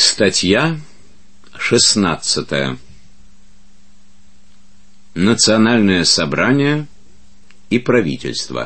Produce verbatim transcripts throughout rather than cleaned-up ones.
Статья шестнадцатая. Национальное собрание и правительство.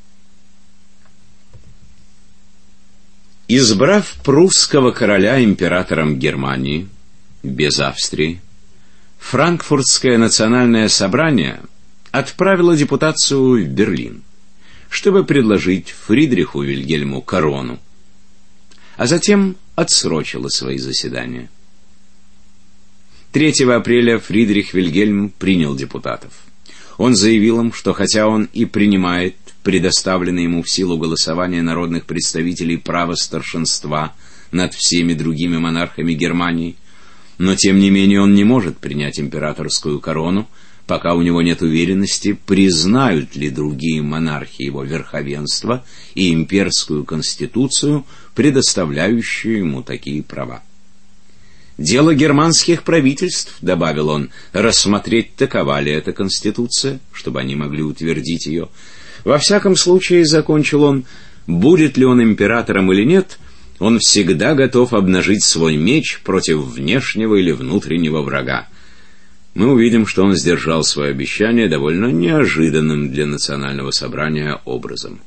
Избрав прусского короля императором Германии, без Австрии, Франкфуртское национальное собрание отправило депутацию в Берлин, чтобы предложить Фридриху Вильгельму корону, а затем отсрочило свои заседания. третьего апреля Фридрих Вильгельм принял депутатов. Он заявил им, что хотя он и принимает предоставленное ему в силу голосования народных представителей право старшинства над всеми другими монархами Германии, но тем не менее он не может принять императорскую корону, пока у него нет уверенности, признают ли другие монархи его верховенство и имперскую конституцию, предоставляющую ему такие права. Дело германских правительств, добавил он, рассмотреть, такова ли эта конституция, чтобы они могли утвердить ее. Во всяком случае, закончил он, будет ли он императором или нет, он всегда готов обнажить свой меч против внешнего или внутреннего врага. Мы увидим, что он сдержал свое обещание довольно неожиданным для национального собрания образом.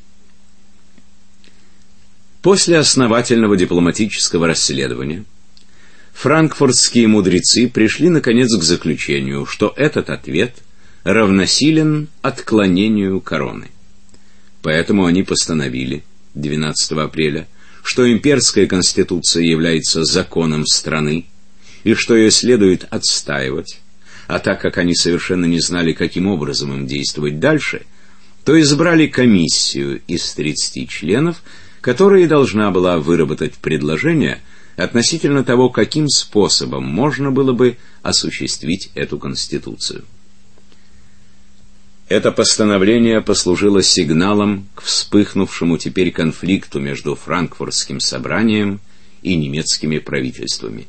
После основательного дипломатического расследования франкфуртские мудрецы пришли наконец к заключению, что этот ответ равносилен отклонению короны. Поэтому они постановили двенадцатого апреля, что имперская конституция является законом страны и что ее следует отстаивать. А так как они совершенно не знали, каким образом им действовать дальше, то избрали комиссию из тридцати членов, которая должна была выработать предложение относительно того, каким способом можно было бы осуществить эту конституцию. Это постановление послужило сигналом к вспыхнувшему теперь конфликту между Франкфуртским собранием и немецкими правительствами.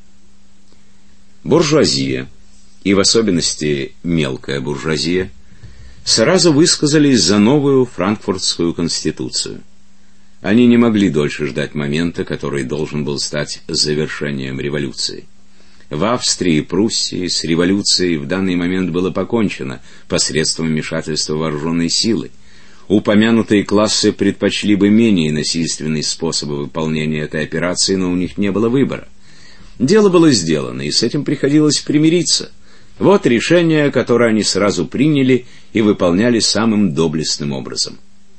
Буржуазия, и в особенности мелкая буржуазия, сразу высказались за новую франкфуртскую конституцию. Они не могли дольше ждать момента, который должен был стать завершением революции. В Австрии и Пруссии с революцией в данный момент было покончено посредством вмешательства вооруженной силы. Упомянутые классы предпочли бы менее насильственные способы выполнения этой операции, но у них не было выбора. Дело было сделано, и с этим приходилось примириться. Вот решение, которое они сразу приняли и выполняли самым доблестным образом.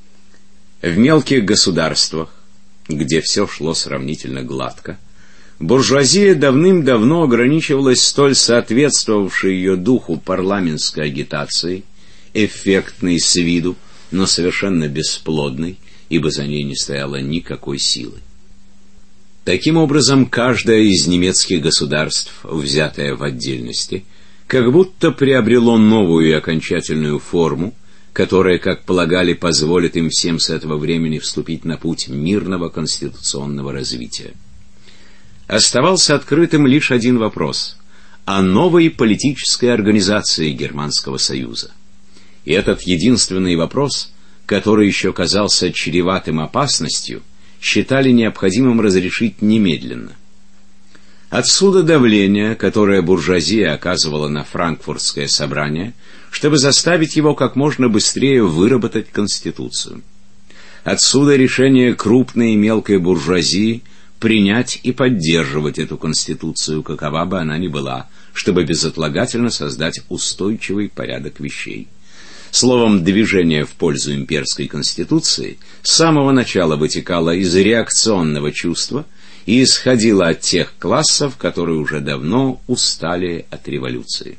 В мелких государствах, где все шло сравнительно гладко, буржуазия давным-давно ограничивалась столь соответствовавшей ее духу парламентской агитацией, эффектной с виду, но совершенно бесплодной, ибо за ней не стояло никакой силы. Таким образом, каждое из немецких государств, взятое в отдельности, как будто приобрело новую и окончательную форму, которая, как полагали, позволит им всем с этого времени вступить на путь мирного конституционного развития. Оставался открытым лишь один вопрос о новой политической организации Германского Союза. И этот единственный вопрос, который еще казался чреватым опасностью, считали необходимым разрешить немедленно. Отсюда давление, которое буржуазия оказывала на Франкфуртское собрание, чтобы заставить его как можно быстрее выработать конституцию. Отсюда решение крупной и мелкой буржуазии принять и поддерживать эту конституцию, какова бы она ни была, чтобы безотлагательно создать устойчивый порядок вещей. Словом, движение в пользу имперской конституции с самого начала вытекало из реакционного чувства и исходило от тех классов, которые уже давно устали от революции.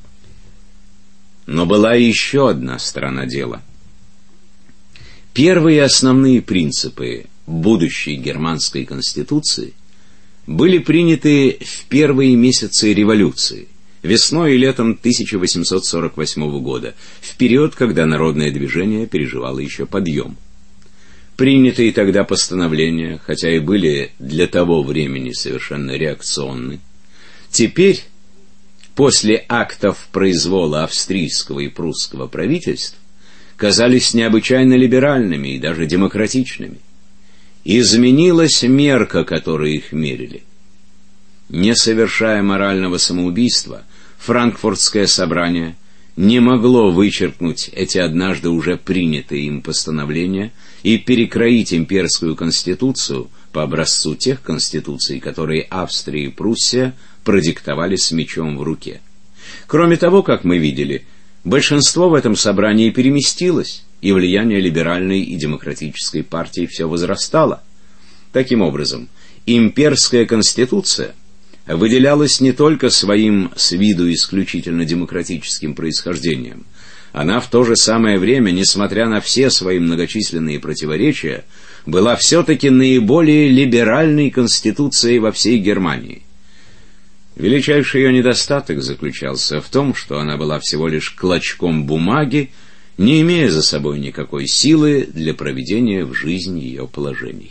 Но была еще одна сторона дела. Первые основные принципы будущей германской конституции были приняты в первые месяцы революции, весной и летом тысяча восемьсот сорок восьмого года, в период, когда народное движение переживало еще подъем. Принятые тогда постановления, хотя и были для того времени совершенно реакционны, теперь, после актов произвола австрийского и прусского правительств, казались необычайно либеральными и даже демократичными. Изменилась мерка, которой их мерили. Не совершая морального самоубийства, Франкфуртское собрание не могло вычеркнуть эти однажды уже принятые им постановления и перекроить имперскую конституцию по образцу тех конституций, которые Австрия и Пруссия продиктовали с мечом в руке. Кроме того, как мы видели, большинство в этом собрании переместилось, и влияние либеральной и демократической партии все возрастало. Таким образом, имперская конституция выделялась не только своим с виду исключительно демократическим происхождением. Она в то же самое время, несмотря на все свои многочисленные противоречия, была все-таки наиболее либеральной конституцией во всей Германии. Величайший ее недостаток заключался в том, что она была всего лишь клочком бумаги, не имея за собой никакой силы для проведения в жизнь ее положений.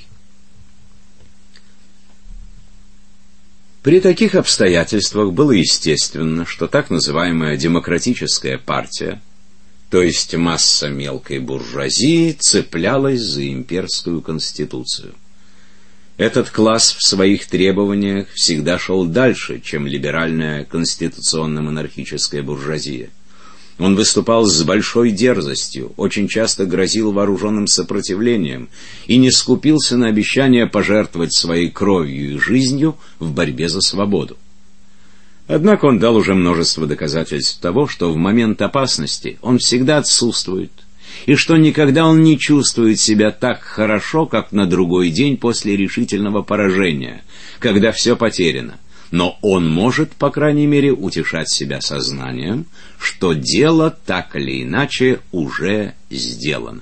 При таких обстоятельствах было естественно, что так называемая демократическая партия, то есть масса мелкой буржуазии, цеплялась за имперскую конституцию. Этот класс в своих требованиях всегда шел дальше, чем либеральная конституционно-монархическая буржуазия. Он выступал с большой дерзостью, очень часто грозил вооруженным сопротивлением и не скупился на обещание пожертвовать своей кровью и жизнью в борьбе за свободу. Однако он дал уже множество доказательств того, что в момент опасности он всегда отсутствует, и что никогда он не чувствует себя так хорошо, как на другой день после решительного поражения, когда все потеряно. Но он может, по крайней мере, утешать себя сознанием, что дело так или иначе уже сделано.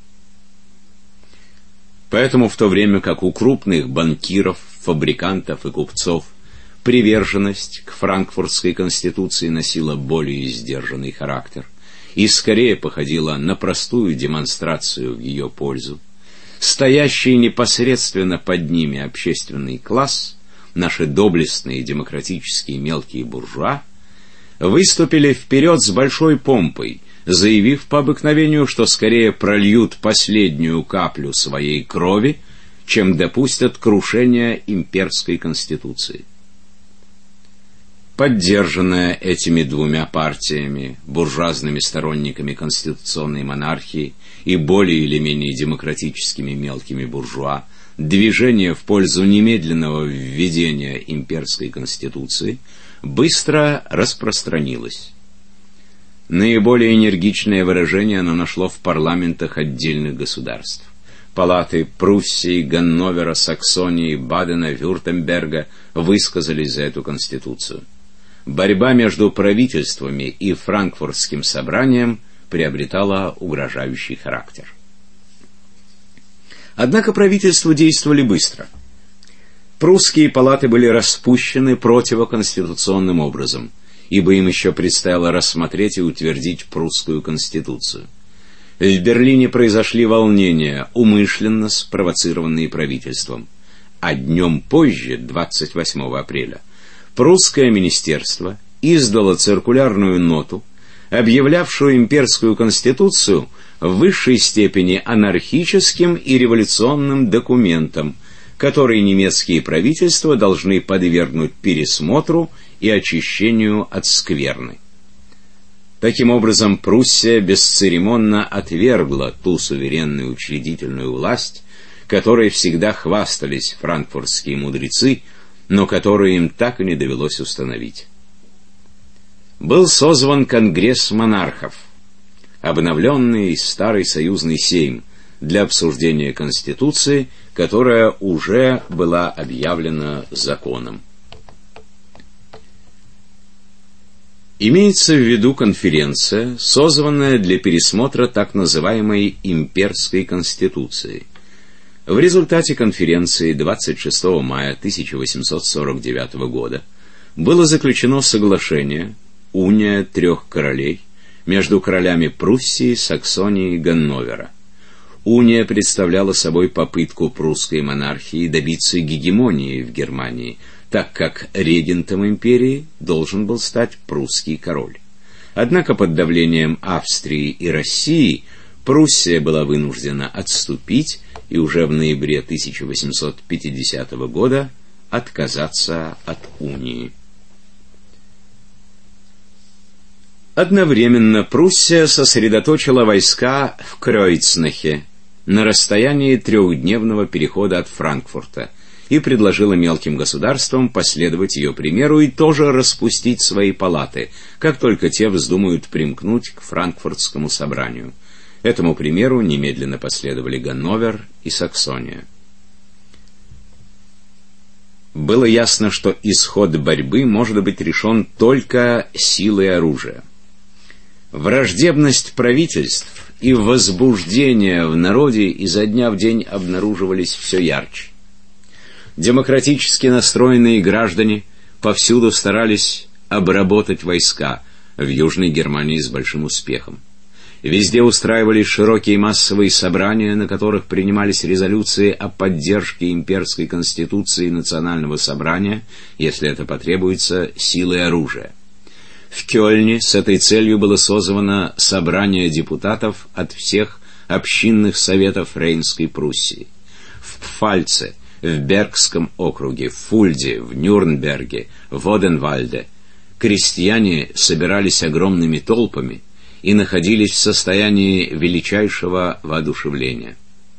Поэтому в то время как у крупных банкиров, фабрикантов и купцов приверженность к Франкфуртской конституции носила более сдержанный характер и скорее походила на простую демонстрацию в ее пользу, стоящий непосредственно под ними общественный класс, наши доблестные демократические мелкие буржуа, выступили вперед с большой помпой, заявив по обыкновению, что скорее прольют последнюю каплю своей крови, чем допустят крушения имперской конституции. Поддержанная этими двумя партиями, буржуазными сторонниками конституционной монархии и более или менее демократическими мелкими буржуа, движение в пользу немедленного введения имперской конституции быстро распространилось. Наиболее энергичное выражение оно нашло в парламентах отдельных государств. Палаты Пруссии, Ганновера, Саксонии, Бадена, Вюртемберга высказались за эту конституцию. Борьба между правительствами и Франкфуртским собранием приобретала угрожающий характер. Однако правительства действовали быстро. Прусские палаты были распущены противоконституционным образом, ибо им еще предстояло рассмотреть и утвердить прусскую конституцию. В Берлине произошли волнения, умышленно спровоцированные правительством. А днем позже, двадцать восьмого апреля, прусское министерство издало циркулярную ноту, объявлявшую имперскую конституцию в высшей степени анархическим и революционным документом, который немецкие правительства должны подвергнуть пересмотру и очищению от скверны. Таким образом, Пруссия бесцеремонно отвергла ту суверенную учредительную власть, которой всегда хвастались франкфуртские мудрецы, но которую им так и не довелось установить. Был созван Конгресс монархов, обновленный старый союзный сейм, для обсуждения Конституции, которая уже была объявлена законом. Имеется в виду конференция, созванная для пересмотра так называемой имперской конституции. В результате конференции двадцать шестого мая тысяча восемьсот сорок девятого года было заключено соглашение «Уния трех королей» между королями Пруссии, Саксонии и Ганновера. Уния представляла собой попытку прусской монархии добиться гегемонии в Германии, так как регентом империи должен был стать прусский король. Однако под давлением Австрии и России Пруссия была вынуждена отступить и уже в ноябре тысяча восемьсот пятидесятого года отказаться от унии. Одновременно Пруссия сосредоточила войска в Кройцнахе на расстоянии трехдневного перехода от Франкфурта и предложила мелким государствам последовать ее примеру и тоже распустить свои палаты, как только те вздумают примкнуть к Франкфуртскому собранию. Этому примеру немедленно последовали Ганновер и Саксония. Было ясно, что исход борьбы может быть решен только силой оружия. Враждебность правительств и возбуждение в народе изо дня в день обнаруживались все ярче. Демократически настроенные граждане повсюду старались обработать войска, в Южной Германии с большим успехом. Везде устраивались широкие массовые собрания, на которых принимались резолюции о поддержке имперской конституции и национального собрания, если это потребуется, силой оружия. В Кёльне с этой целью было созвано собрание депутатов от всех общинных советов Рейнской Пруссии. В Пфальце, в Бергском округе, в Фульде, в Нюрнберге, в Оденвальде крестьяне собирались огромными толпами и находились в состоянии величайшего воодушевления.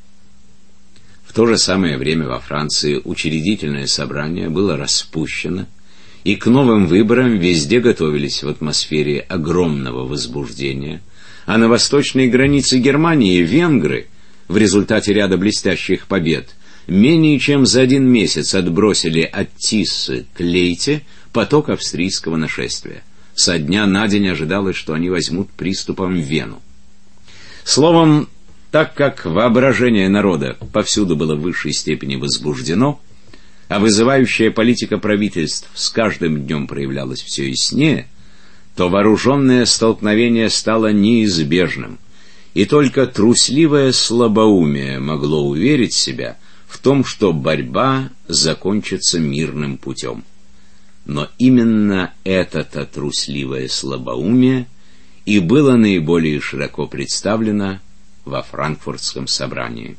В то же самое время во Франции учредительное собрание было распущено, и к новым выборам везде готовились в атмосфере огромного возбуждения, а на восточной границе Германии венгры, в результате ряда блестящих побед, менее чем за один месяц отбросили от Тиссы к Лейте поток австрийского нашествия. Со дня на день ожидалось, что они возьмут приступом Вену. Словом, так как воображение народа повсюду было в высшей степени возбуждено, а вызывающая политика правительств с каждым днем проявлялась все яснее, то вооруженное столкновение стало неизбежным, и только трусливое слабоумие могло уверить себя в том, что борьба закончится мирным путем. Но именно это-то трусливое слабоумие и было наиболее широко представлено во Франкфуртском собрании.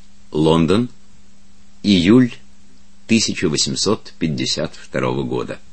Лондон, июль тысяча восемьсот пятьдесят второго года.